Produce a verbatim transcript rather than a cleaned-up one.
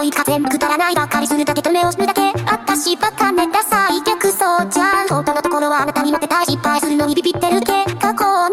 思いか全部くだらないばかりするだけと目をするだけ。あたしバカねダサい逆走じゃん。本当のところはあなたにモテたい失敗するのにビビってるけ過去